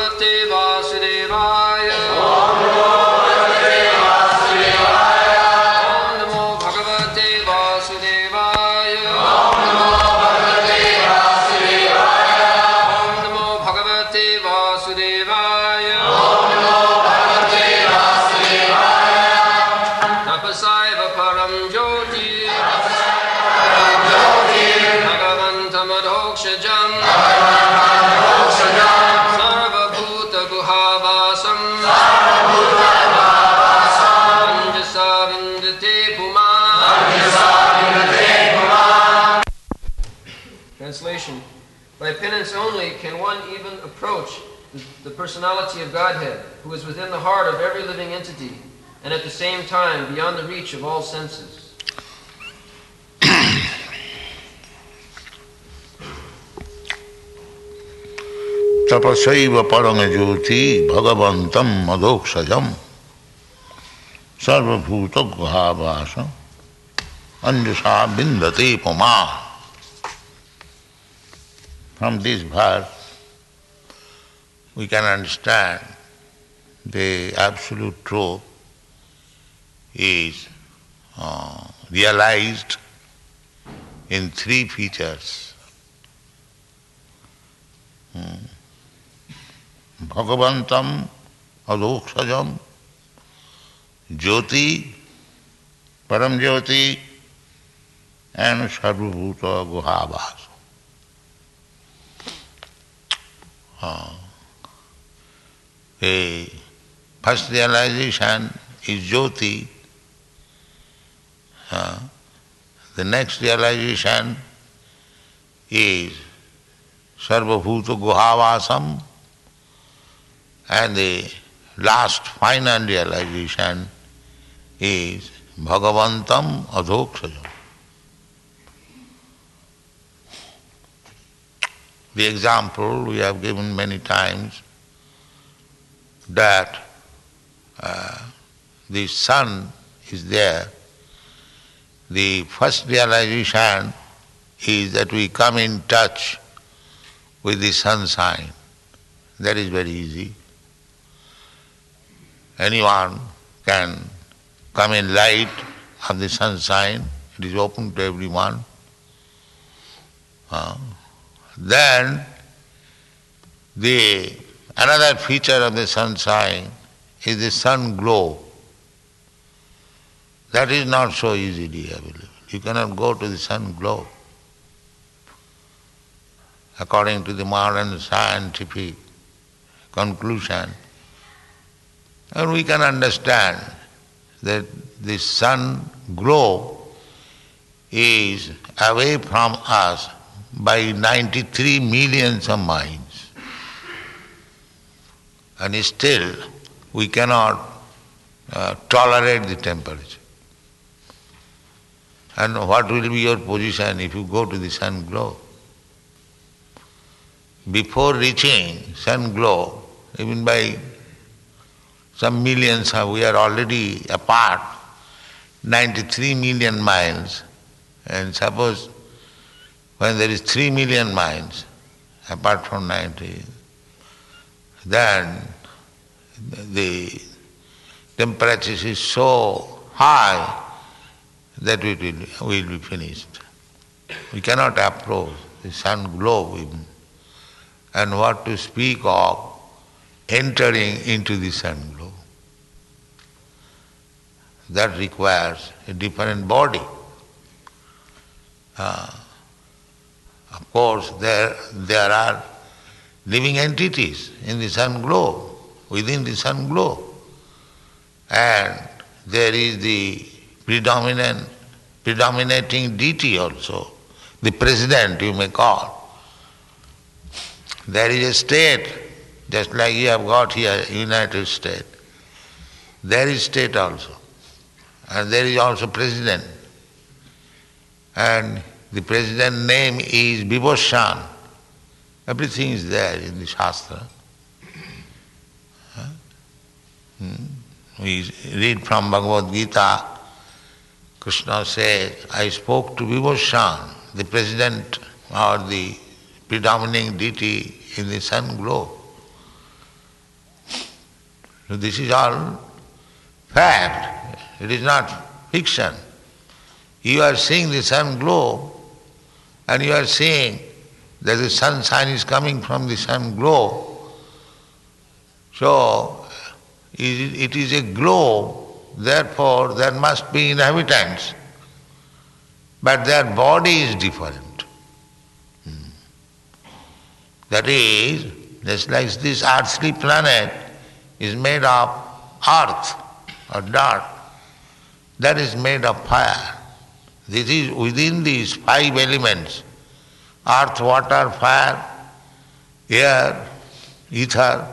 Bhagavate Vasudevaya. Om Namo Bhagavate Vasudevaya. Om Namo Bhagavate Vasudevaya. Om Namo Bhagavate Vasudevaya. Om Namo Bhagavate Vasudevaya. Om Namo Bhagavate Vasudevaya. Tapasaiva Param Jyoti. Bhagavantam Adhokshajam. Sarvabhuta Guhavasam. Anjasa Vindate Puman. Translation. By penance only can one even approach the personality of Godhead, who is within the heart of every living entity, and at the same time beyond the reach of all senses. Tapasaiva paramajyoti bhagavantam madokshajam sarvabhuta guhavasam anjasa bindate puma. From this verse, we can understand the absolute truth is realized in three features. Bhagavantam adokshajam jyoti, param jyoti, and sarvabhuta guhavasam. The first realization is jyoti. The next realization is sarvabhuta guhavasam, and the last final realization is bhagavantam adhokshajam. The example we have given many times that the sun is there. The first realization is that we come in touch with the sunshine. That is very easy. Anyone can come in light of the sunshine. It is open to everyone. Then another feature of the sunshine is the sun glow. That is not so easily available. You cannot go to the sun glow. According to the modern scientific conclusion, and we can understand that the sun glow is away from us by 93 millions of miles. And still we cannot tolerate the temperature. And what will be your position if you go to the sun glow? Before reaching sun glow, even by some millions, we are already apart, 93 million miles. And suppose when there is 3 million miles apart from 90, then the temperature is so high that we will be finished. We cannot approach the sun glow even. And what to speak of entering into the sun glow. That requires a different body. Of course, there are living entities in the sun glow, within the sun glow. And there is the predominating deity also, the president you may call. There is a state, just like you have got here, United States. There is state also. And there is also president. And the president name is Vibhushan. Everything is there in the Shastra. We read from Bhagavad Gita, Krishna says, I spoke to Vibhushan, the president or the predominating deity in the sun glow. So this is all fact. It is not fiction. You are seeing the sun glow, and you are seeing that the sunshine is coming from the sun glow. So it is a globe, therefore there must be inhabitants. But their body is different. That is, just like this earthly planet is made of earth or dirt, that is made of fire. This is within these 5 elements: earth, water, fire, air, ether.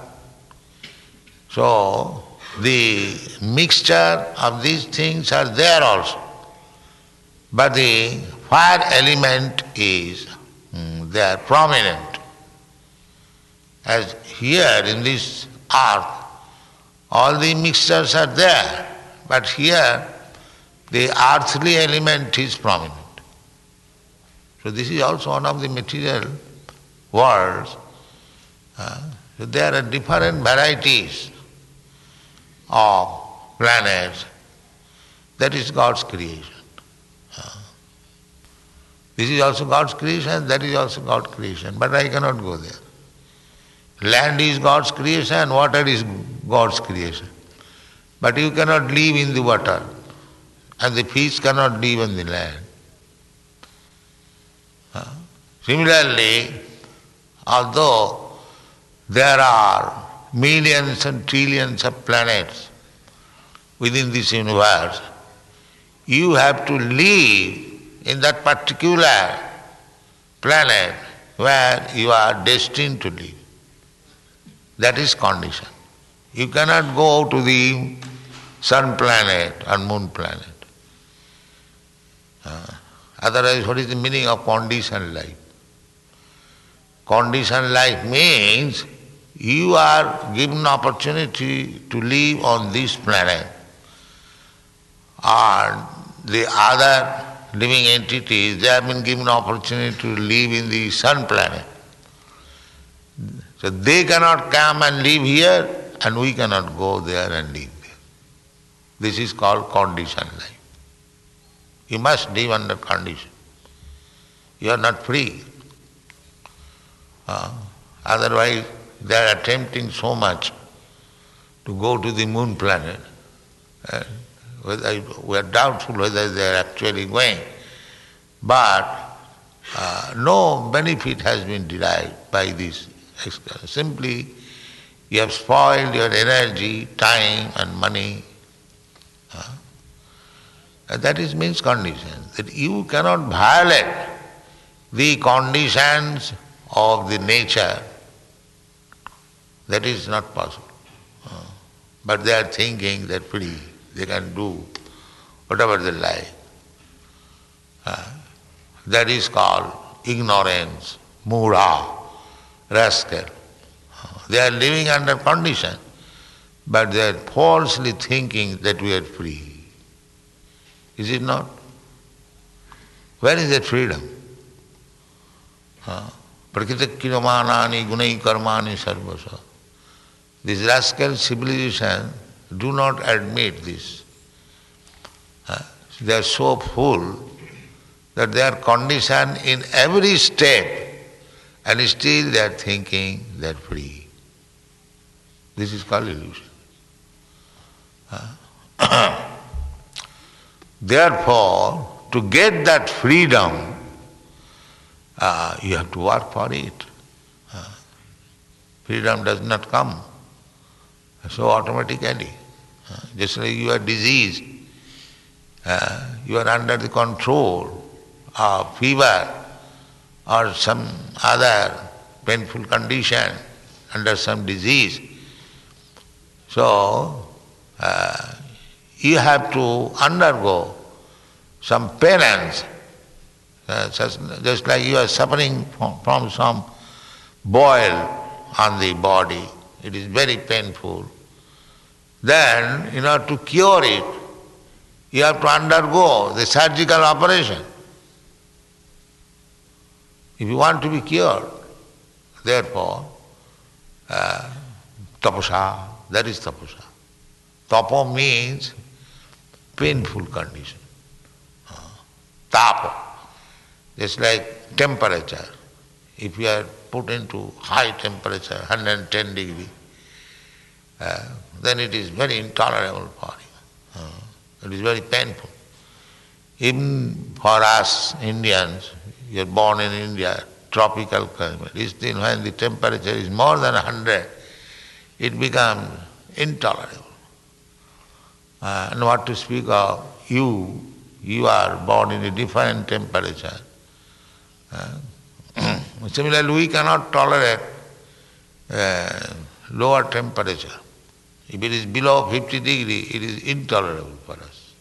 So the mixture of these things are there also. But the fire element is there prominent. As here in this earth, all the mixtures are there, but here the earthly element is prominent. So this is also one of the material worlds. So there are different varieties of planets. That is God's creation. This is also God's creation, that is also God's creation, but I cannot go there. Land is God's creation, water is God's creation. But you cannot live in the water, and the fish cannot live on the land. Similarly, although there are millions and trillions of planets within this universe, you have to live in that particular planet where you are destined to live. That is condition. You cannot go to the sun planet or moon planet. Otherwise, what is the meaning of conditioned life? Conditioned life means you are given opportunity to live on this planet, and the other living entities, they have been given opportunity to live in the sun planet. So they cannot come and live here, and we cannot go there and live there. This is called conditioned life. You must live under condition. You are not free. Otherwise, they are attempting so much to go to the moon planet. We are doubtful whether they are actually going. But no benefit has been derived by this. Simply, you have spoiled your energy, time and money. That is means conditions. That you cannot violate the conditions of the nature. That is not possible. But they are thinking that free, they can do whatever they like. That is called ignorance, mura, rascal. They are living under condition, but they are falsely thinking that we are free. Is it not? Where is that freedom? Prakriti kiramani gunai karmani sarvasa. These rascal civilization do not admit this. They are so full that they are conditioned in every step, and still they are thinking they are free. This is called illusion. Therefore, to get that freedom, you have to work for it. Freedom does not come so automatically. Just like you are diseased, you are under the control of fever or some other painful condition, under some disease. So, you have to undergo some penance, just like you are suffering from some boil on the body. It is very painful. Then, in order to cure it, you have to undergo the surgical operation. If you want to be cured, therefore, Tapasa, that is tapasa. Tapa means painful condition. Tapa, just like temperature. If you are put into high temperature, 110 degree, then it is very intolerable for you. It is very painful. Even for us Indians, you are born in India, tropical climate, still when the temperature is more than 100, it becomes intolerable. And what to speak of you are born in a different temperature. Similarly, we cannot tolerate lower temperature. If it is below 50 degree, it is intolerable for us.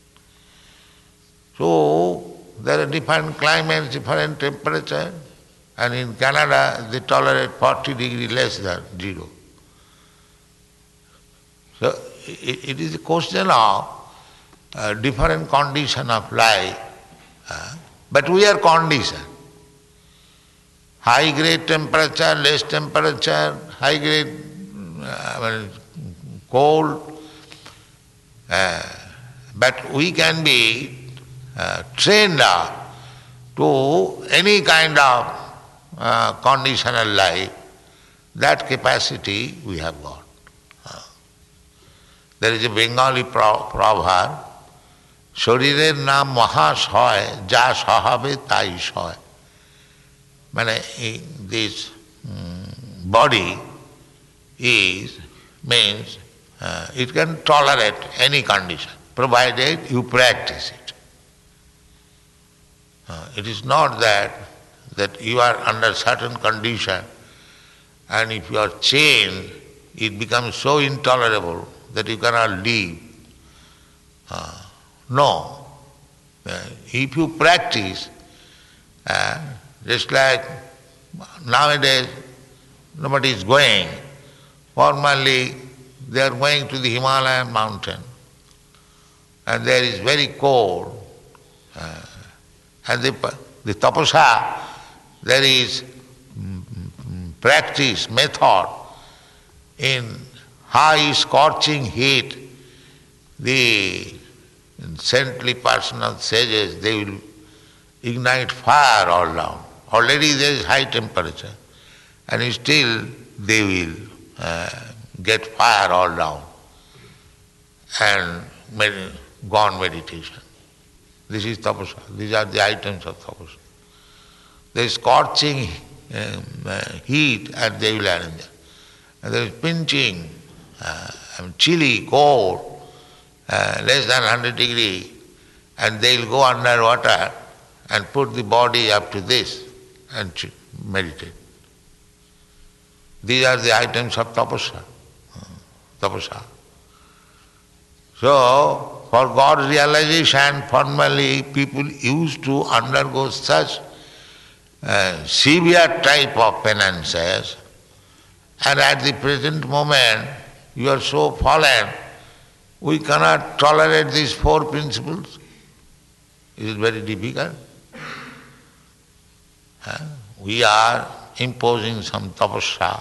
So, there are different climates, different temperature, and in Canada they tolerate 40 degree less than zero. So, it is a question of different condition of life, but we are conditioned. High grade temperature, less temperature, high grade cold, but we can be trained up to any kind of conditional life. That capacity we have got. There is a Bengali proverb, শরীরের নাম মহাশয় যা সহাবে তাই সয়. This body means it can tolerate any condition, provided you practice it. It is not that you are under certain condition and if you are chained, it becomes so intolerable that you cannot live. No. If you practice, just like nowadays nobody is going, formerly they are going to the Himalayan mountain and there is very cold and the tapasa, there is practice, method in high scorching heat. The saintly personal sages, they will ignite fire all down. Already there is high temperature and still they will get fire all down and go on meditation. This is tapasa. These are the items of tapasa. There is scorching heat and they will arrange. And there is pinching, chilly, cold, less than 100 degree, and they will go under water and put the body up to this and meditate. These are the items of tapasa. So, for God's realization, formerly people used to undergo such severe type of penances, and at the present moment you are so fallen, we cannot tolerate these four principles. It is very difficult. We are imposing some tapasya.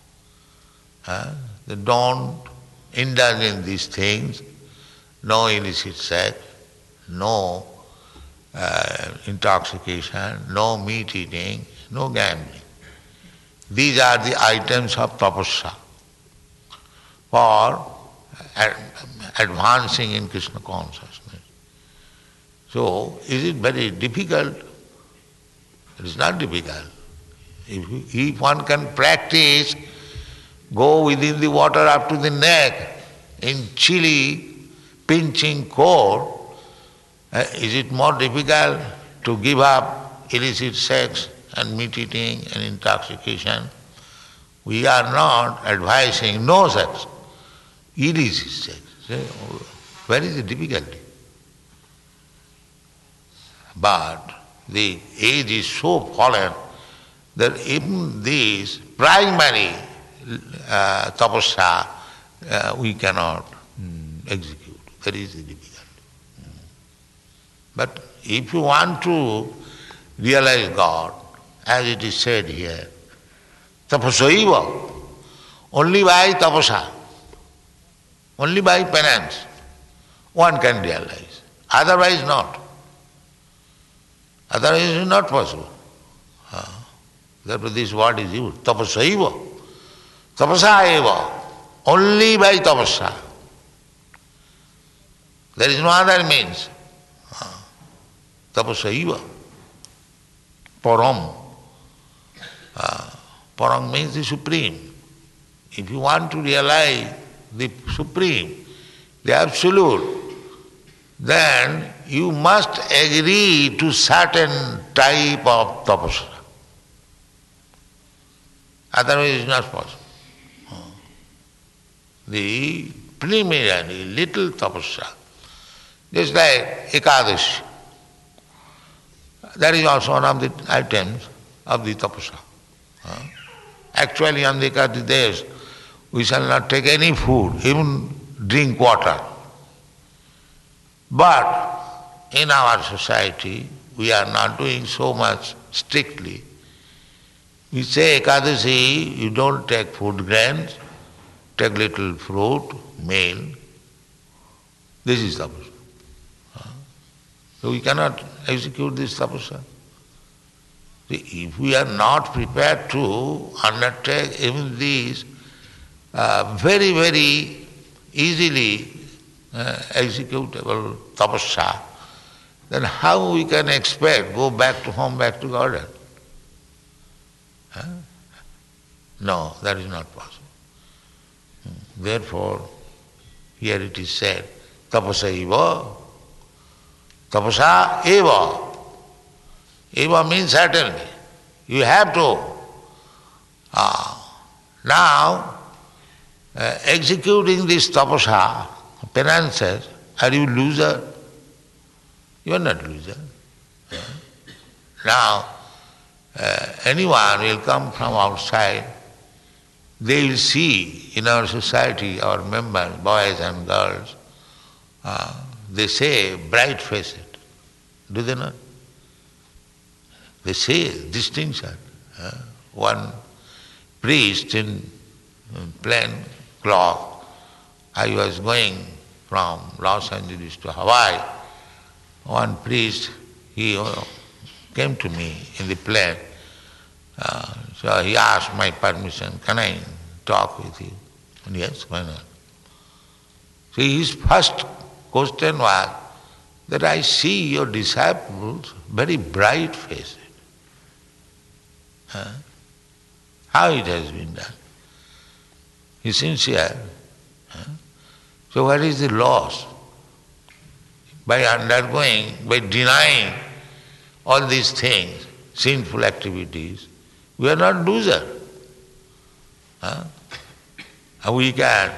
They don't indulge in these things. No illicit sex, no intoxication, no meat eating, no gambling. These are the items of tapasya for advancing in Krishna consciousness. So, is it very difficult? It is not difficult. If one can practice, go within the water up to the neck in chilly, pinching cold, is it more difficult to give up illicit sex and meat eating and intoxication? We are not advising no sex, illicit sex. Where is the difficulty? But the age is so fallen that even this primary tapasya we cannot execute. That is the difficulty. But if you want to realize God, as it is said here, tapasaiva Only by tapasa, only by penance, one can realize. Otherwise not. Otherwise it is not possible. Therefore this word is used, tapasaiva. Tapasa eva. Only by tapasa. There is no other means. Tapasaiva. Param. Param means the supreme. If you want to realize the supreme, the absolute, then you must agree to certain type of tapasya. Otherwise it is not possible. The preliminary little tapasya, just like Ekadashi, that is also one of the items of the tapasya. Actually on the Ekadashi days, we shall not take any food, even drink water. But in our society, we are not doing so much strictly. We say Ekadashi, you don't take food grains, take little fruit, meal. This is tapasya. So we cannot execute this tapasya. If we are not prepared to undertake even these very, very easily executable tapasya, then how we can expect go back to home, back to garden? No, that is not possible. Therefore, here it is said, tapasa eva. Tapasa eva. Eva means certainly. You have to. Now, executing this tapasa, penances, are you loser? You are not loser. Now, anyone will come from outside, they will see in our society, our members, boys and girls, they say bright-faced. Do they not? They say distinction. One priest in plain cloth, I was going from Los Angeles to Hawaii. One priest, he came to me in the plane. So he asked my permission, can I talk with you? And yes, why not? See, his first question was that I see your disciples very bright-faced. How it has been done? He's sincere. So what is the loss? By undergoing, by denying all these things, sinful activities, we are not losers. We can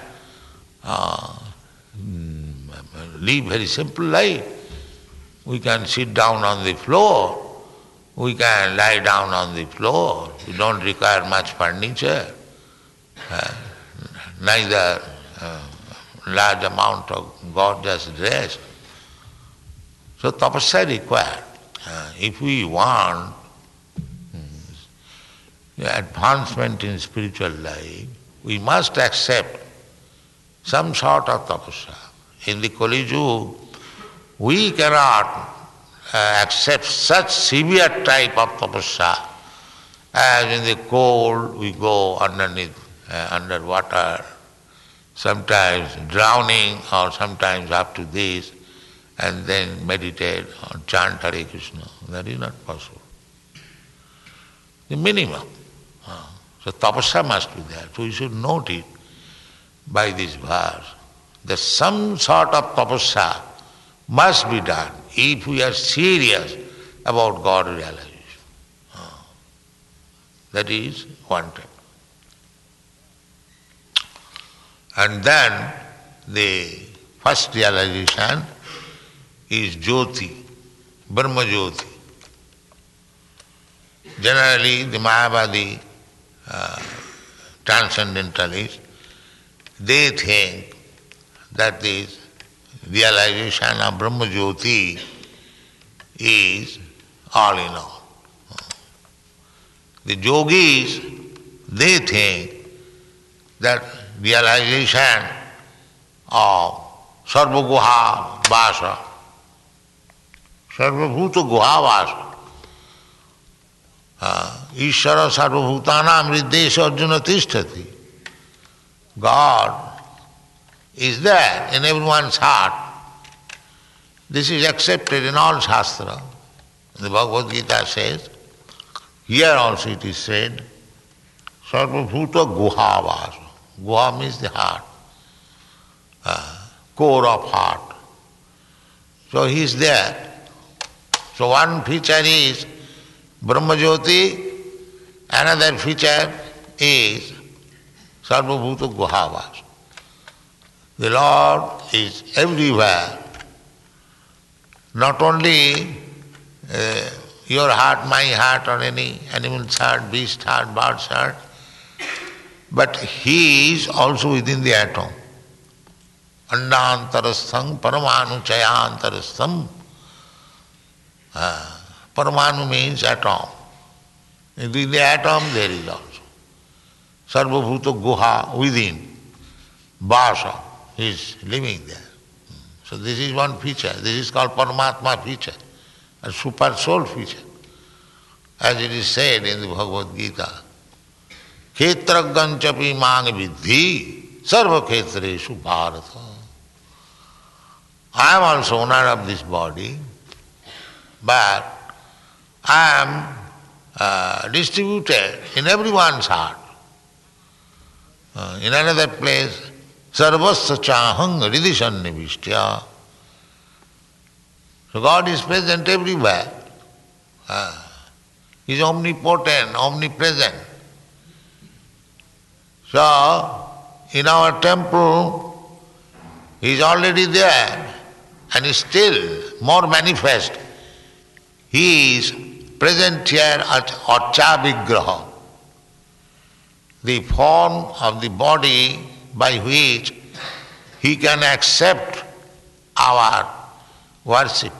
live very simple life. We can sit down on the floor. We can lie down on the floor. We don't require much furniture. Neither large amount of gorgeous dress. So tapasya required. If we want advancement in spiritual life, we must accept some sort of tapasya. In the Kali Yuga, we cannot accept such severe type of tapasya as in the cold we go underneath, under water, sometimes drowning or sometimes up to this, and then meditate or chant Hare Krishna. That is not possible. The minimum. So tapasya must be there. So you should note it by this verse, that some sort of tapasya must be done if we are serious about God realization. That is one type. And then the first realization is Jyoti, Brahma Jyoti. Generally, the Mayavadi transcendentalists, they think that this realization of Brahma Jyoti is all in all. The yogis, they think that realization of Sarva Guha Vasa, Sarva Bhuta Guha Vasa. Ishvara Sarva Bhutanam Riddesha Arjuna Tishtati. God is there in everyone's heart. This is accepted in all Shastra. The Bhagavad Gita says, here also it is said, Sarva Bhuta Guha Vasa. Guha means the heart, core of heart. So he is there. So one feature is Brahmajyoti, another feature is Sarva Bhuta Guha Vasa. The Lord is everywhere. Not only your heart, my heart, or any animal's heart, beast heart, bird's heart, but He is also within the atom. Andantarastham paramanu chayantarastham. Paramanu means atom. Within the atom there is also. Sarva Bhuta Guha, within. Vasa, he is living there. So this is one feature. This is called Paramatma feature, a super soul feature. As it is said in the Bhagavad Gita, Khetraganchapi mang vidhi sarva khetreshu bharata. I am also owner of this body, but I am distributed in everyone's heart. In another place, Sarvasya chahang ridisannivistya. So God is present everywhere. He is omnipotent, omnipresent. So, in our temple, He is already there and is still more manifest. He is present here at Archa Vigraha, the form of the body by which He can accept our worship.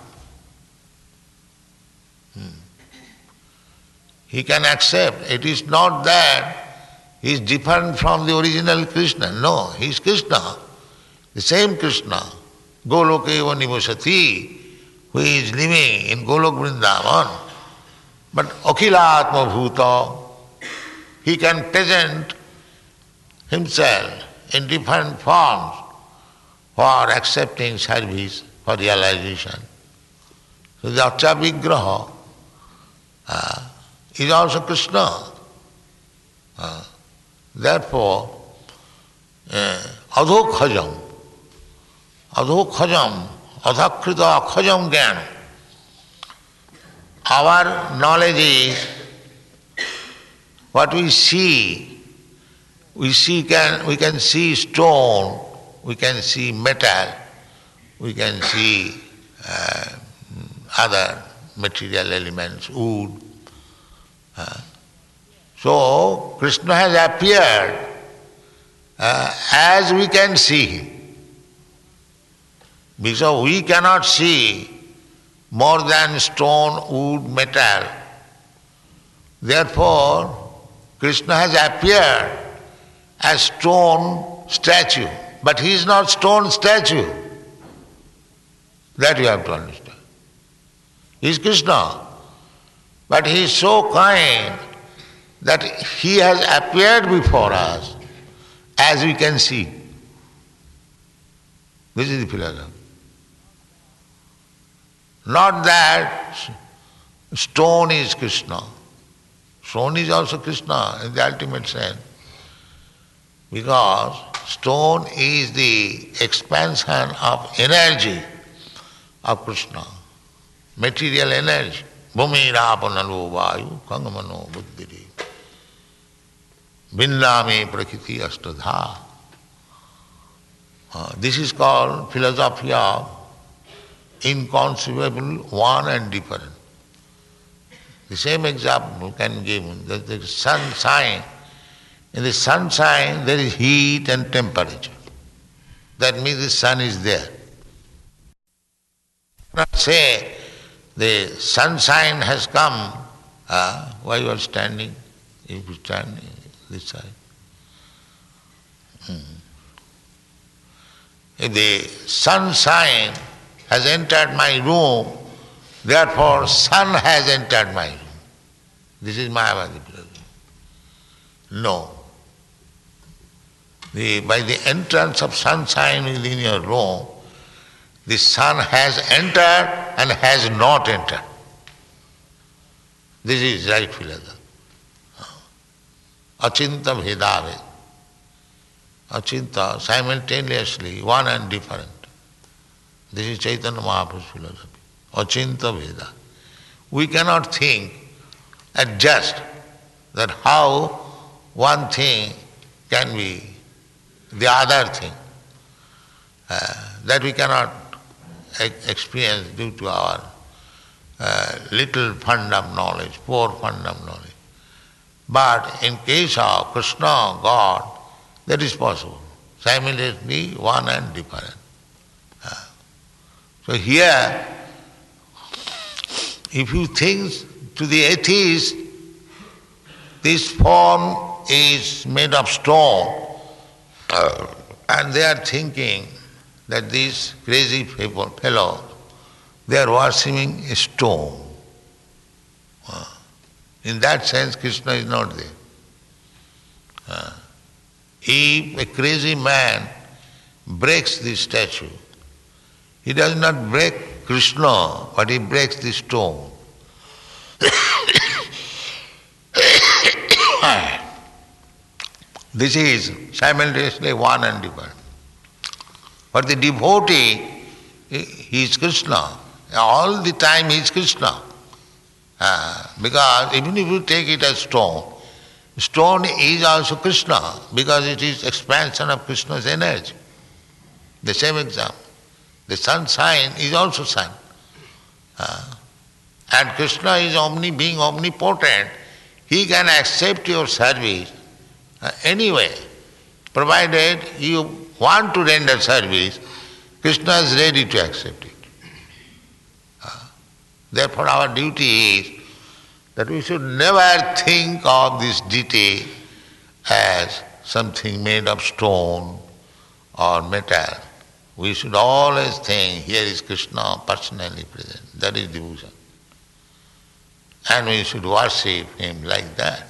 He can accept. It is not that He is different from the original Krishna. No, He is Krishna, the same Krishna. Goloke eva nivasati, who is living in Golok Vrindavan. But Akhilatma Bhuta, He can present Himself in different forms for accepting service, for realization. So the Archa Vigraha is also Krishna. Therefore, adhokhajam, adhakrita akhajam jnana. Our knowledge is what we see. We can see stone, we can see metal, we can see other material elements, wood. So Krishna has appeared as we can see Him. Because we cannot see more than stone, wood, metal. Therefore, Krishna has appeared as stone statue. But He is not stone statue. That you have to understand. He is Krishna. But He is so kind that He has appeared before us as we can see. This is the philosophy. Not that stone is Krishna. Stone is also Krishna in the ultimate sense. Because stone is the expansion of energy of Krishna, material energy. Bhumi rapanalo vayu kangamano buddhiri. Vindame prakriti astadha. This is called philosophy of inconceivable, one and different. The same example can be given. The sunshine. In the sunshine there is heat and temperature. That means the sun is there. Not say the sunshine has come, why you are standing? If you stand this side. If the sunshine has entered my room, therefore sun has entered my room. This is Mayavadi philosophy. No. By the entrance of sunshine within your room, the sun has entered and has not entered. This is right philosophy. Achinta bhedaved. Achinta, simultaneously, one and different. This is Chaitanya Mahaprabhu's philosophy. Achinta bheda. We cannot think at just that how one thing can be the other thing. That we cannot experience due to our little fund of knowledge, poor fund of knowledge. But in case of Krishna, God, that is possible. Simultaneously one and different. So here, if you think to the atheist, this form is made of stone, and they are thinking that these crazy fellows, they are worshipping a stone. In that sense, Krishna is not there. If a crazy man breaks this statue, he does not break Krishna, but he breaks the stone. This is simultaneously one and different. For the devotee, he is Krishna. All the time he is Krishna. Because even if you take it as stone, stone is also Krishna because it is expansion of Krishna's energy. The same example. The sunshine is also sun. And Krishna is being omnipotent. He can accept your service anyway. Provided you want to render service, Krishna is ready to accept it. Therefore our duty is that we should never think of this deity as something made of stone or metal. We should always think, here is Krishna personally present. That is devotion. And we should worship him like that.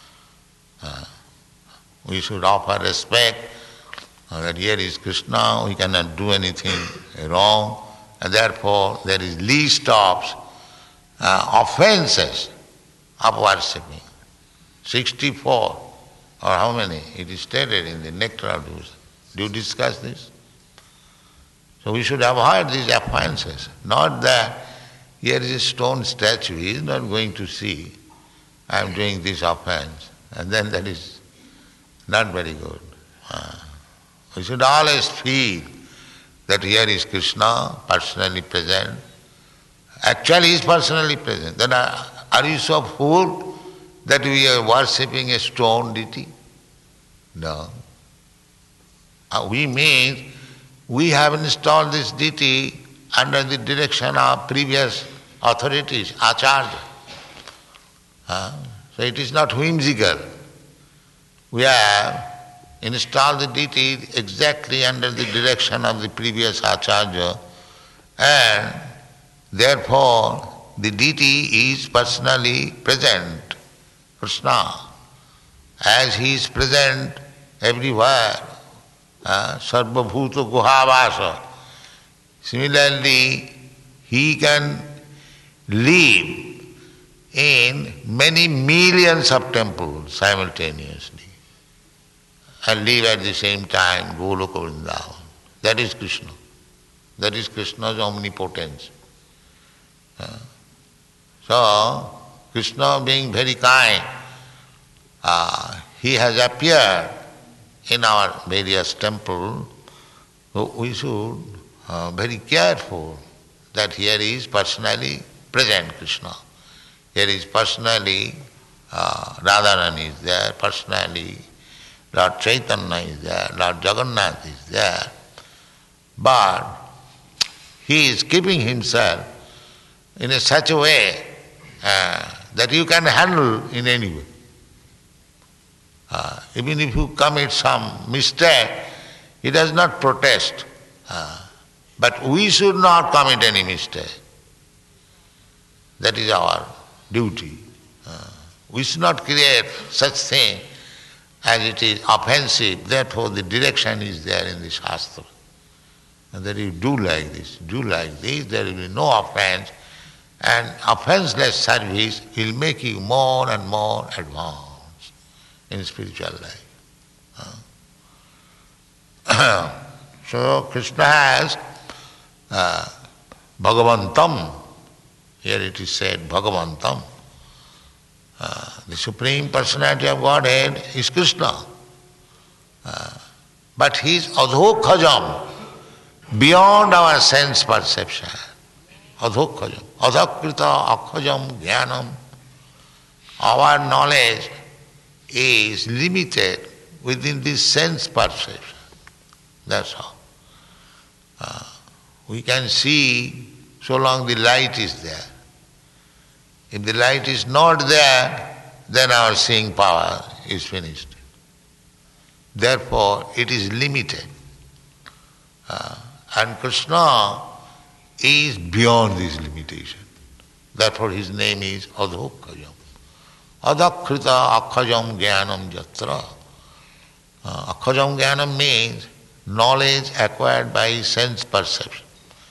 We should offer respect that here is Krishna, we cannot do anything wrong, and therefore there is least of offenses of worshipping. 64, or how many? It is stated in the Nectar of Devotion. Do you discuss this? So we should avoid these offenses. Not that here is a stone statue, he is not going to see I am doing this offense, and then that is not very good. We should always feel that here is Krishna personally present. Actually he is personally present. Then are you so fool that we are worshipping a stone deity? No. We mean we have installed this deity under the direction of previous authorities, acharya. So it is not whimsical. We have installed the deity exactly under the direction of the previous acharya, and therefore the deity is personally present, Krishna, as he is present everywhere. Sarva bhuta guhavasa. Similarly, he can live in many millions of temples simultaneously and live at the same time Goloka Vrindavan. That is Krishna. That is Krishna's omnipotence. So, Krishna being very kind, he has appeared in our various temples. So we should very careful that here is personally present Krishna. Here is personally Radharani is there, personally Lord Chaitanya is there, Lord Jagannath is there. But he is keeping himself in such a way that you can handle in any way. Even if you commit some mistake, he does not protest. But we should not commit any mistake. That is our duty. We should not create such thing as it is offensive. Therefore the direction is there in the Shastra. And that you do like this, there will be no offense, and offenseless service will make you more and more advanced in spiritual life. So Krishna has Bhagavantam. Here it is said Bhagavantam. The Supreme Personality of Godhead is Krishna. But he is Adhokhajam, beyond our sense perception. Adhokhajam. Adhakrita akhajam jnanam. Our knowledge is limited within this sense perception. That's all. We can see so long the light is there. If the light is not there, then our seeing power is finished. Therefore, it is limited. And Krishna is beyond this limitation. Therefore, his name is Adhokhajam. Adhakrita akhajam jnanam jatra. Akhajam jnanam means knowledge acquired by sense perception.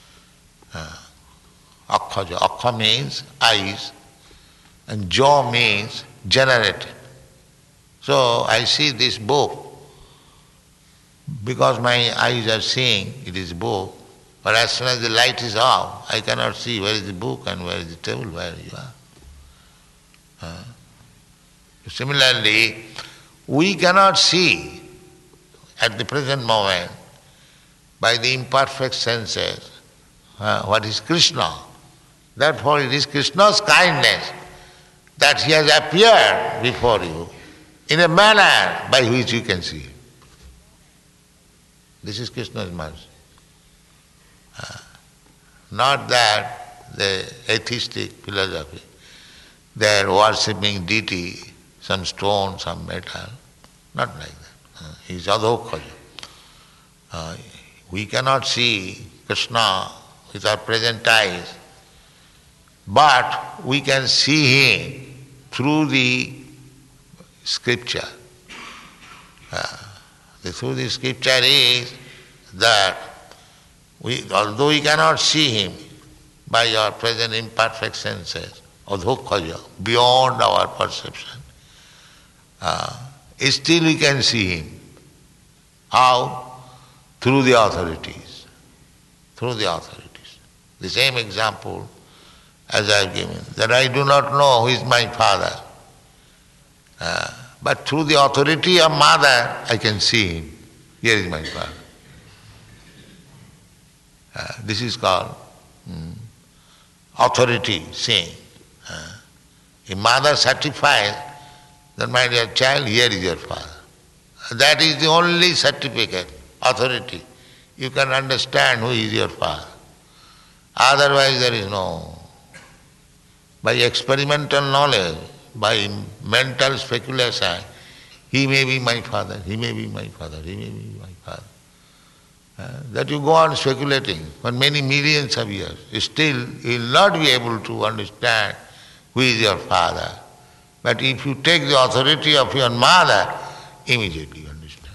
Akhaja. Akha means eyes, and jaw means generated. So I see this book. Because my eyes are seeing, it is book. But as soon as the light is off, I cannot see where is the book and where is the table, where you are. Similarly, we cannot see at the present moment by the imperfect senses what is Krishna. Therefore, it is Krishna's kindness that he has appeared before you in a manner by which you can see him. This is Krishna's mercy. Not that the atheistic philosophy, they are worshipping deity, some stone, some metal. Not like that. He is Adhokhajam. We cannot see Krishna with our present eyes, but we can see him through the scripture. Through the scripture is that although we cannot see him by our present imperfect senses, Adhokhajam, beyond our perception, still we can see him. How? Through the authorities. Through the authorities. The same example as I have given, that I do not know who is my father. But through the authority of mother, I can see him. Here is my father. This is called authority, seeing. If mother certifies, then my dear child, here is your father. That is the only certificate, authority. You can understand who is your father. Otherwise there is no. By experimental knowledge, by mental speculation, he may be my father, he may be my father, he may be my father. That you go on speculating for many millions of years. Still, you will not be able to understand who is your father. But if you take the authority of your mother, immediately you understand.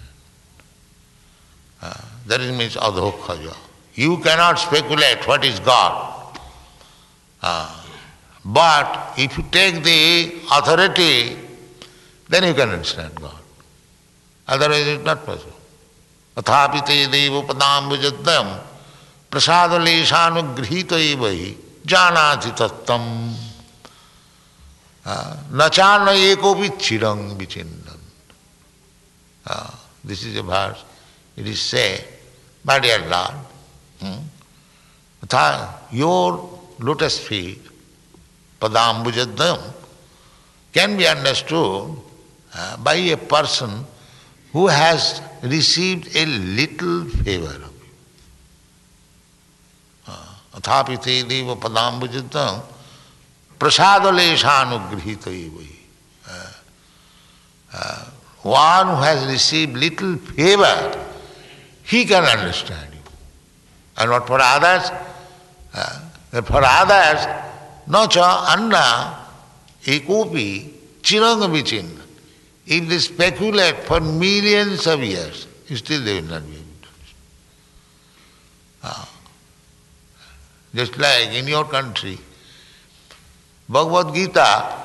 That means Adhokhajam. You cannot speculate what is God. But if you take the authority, then you can understand God. Otherwise it is not possible. Athapite devo padambujadam prasadaleshanugrhita evahi janati tattam nachana ekopi chirang vichindan. This is a verse. It is said, my dear Lord, your lotus feet, padambujadam, can be understood by a person who has received a little favor of you. Athapite deva padambujadam prasadaleshanugrhita evahi. one who has received little favor, he can understand you. And what for others? For others, no cha anna ekopi chiranga vichinna. If they speculate for millions of years, still they will not be able to understand. Just like in your country, Bhagavad Gita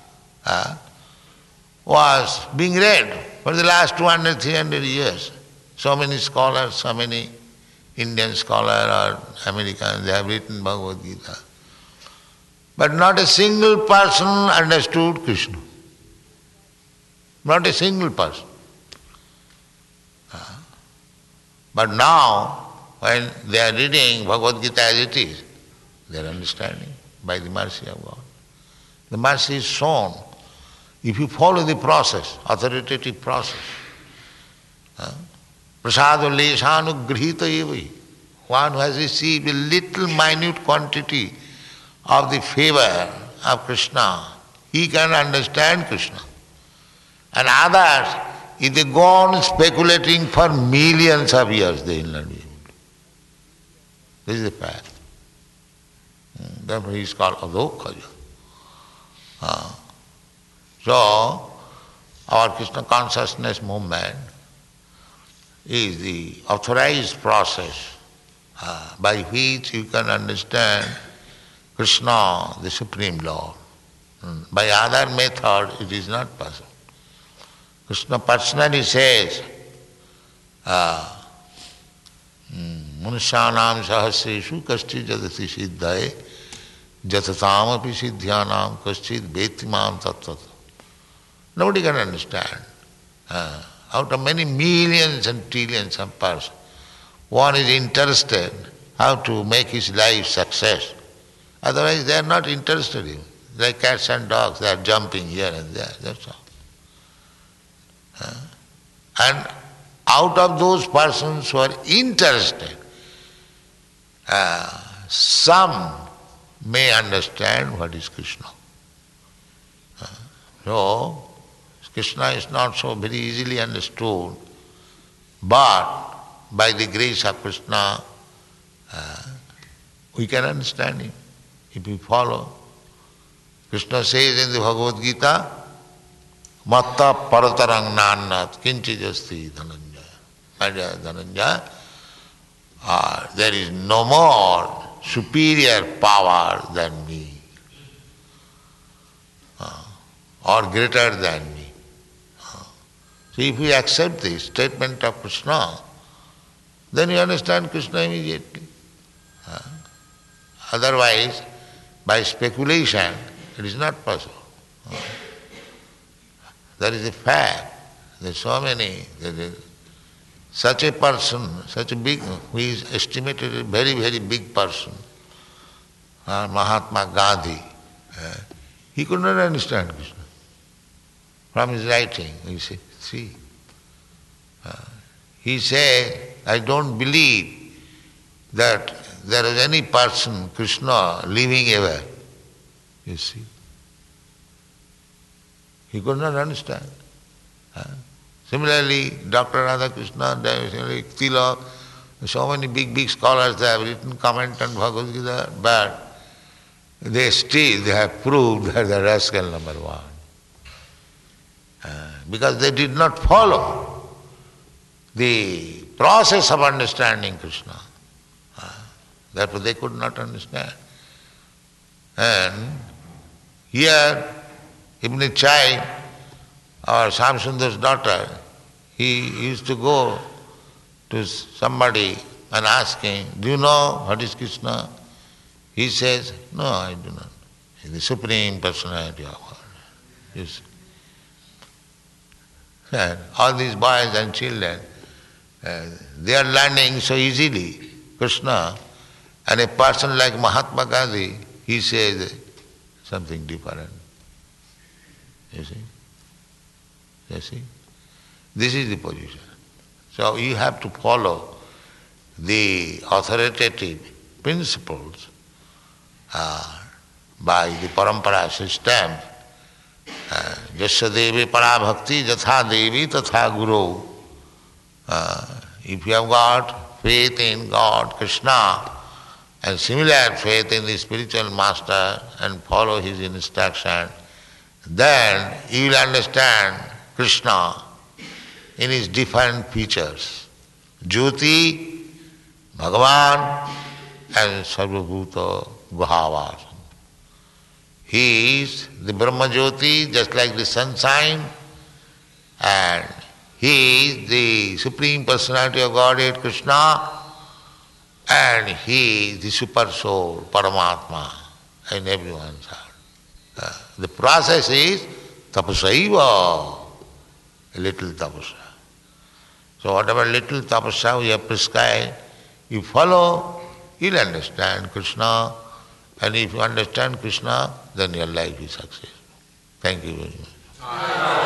was being read for the last 200, 300 years. So many scholars, so many Indian scholars or Americans, they have written Bhagavad Gita. But not a single person understood Krishna. Not a single person. But now, when they are reading Bhagavad Gita as it is, they are understanding by the mercy of God. The mercy is shown if you follow the process, authoritative process. Prasado leshanugrihita evi. One who has received a little minute quantity of the favor of Krishna, he can understand Krishna. And others, if they go on speculating for millions of years, they will not be able to. This is the fact. Therefore he is called Adokhaja. So, our Krishna consciousness movement is the authorized process by which you can understand Krishna, the Supreme Lord. By other method, it is not possible. Krishna personally says, Manusyanam sahasreshu kaschid jadati siddhaye jatatam api siddhyanam kaschid vetimam tattvat. Nobody can understand. Out of many millions and trillions of persons, one is interested how to make his life success. Otherwise they are not interested in. Like cats and dogs, they are jumping here and there, that's all. And out of those persons who are interested, some may understand what is Krishna. So, Krishna is not so very easily understood, but by the grace of Krishna, we can understand him if we follow. Krishna says in the Bhagavad Gita, Matta paratarang nannat kinchijasti dhananjaya. My dear Dhananjaya, there is no more superior power than me, or greater than me. So if we accept this statement of Krishna, then you understand Krishna immediately. Otherwise, by speculation, it is not possible. That is a fact. There are so many. Such a person, such a big, who is estimated a very, very big person, Mahatma Gandhi, he could not understand Krishna. From his writing, he said, see, he said, I don't believe that there is any person, Krishna, living ever. You see. He could not understand. Similarly, Dr. Radhakrishna, Tilak, so many big scholars, they have written comment on Bhagavad Gita, but they have proved that they are rascal number one. Because they did not follow the process of understanding Krishna. Therefore they could not understand. And here, Ibn Chai, or Shamsundar's daughter, he used to go to somebody and ask him, do you know what is Krishna? He says, no, I do not. He is the Supreme Personality of God. You see. And all these boys and children, they are learning so easily Krishna, and a person like Mahatma Gandhi, he says something different. You see? You see? This is the position. So you have to follow the authoritative principles by the parampara system, Jasya devi para bhakti jatha devi tatha guru. If you have got faith in God, Krishna, and similar faith in the spiritual master and follow his instruction, then you will understand Krishna in his different features. Jyoti, Bhagavan, and Sarvabhuta Bhavas. He is the Brahma Jyoti, just like the sunshine, and he is the Supreme Personality of Godhead, Krishna, and he is the Super Soul, Paramatma, in everyone's heart. The process is tapasaiva, a little tapasya. So whatever little tapasya we have prescribed, you follow, you'll understand Krishna, and if you understand Krishna, then your life is successful. Thank you very much.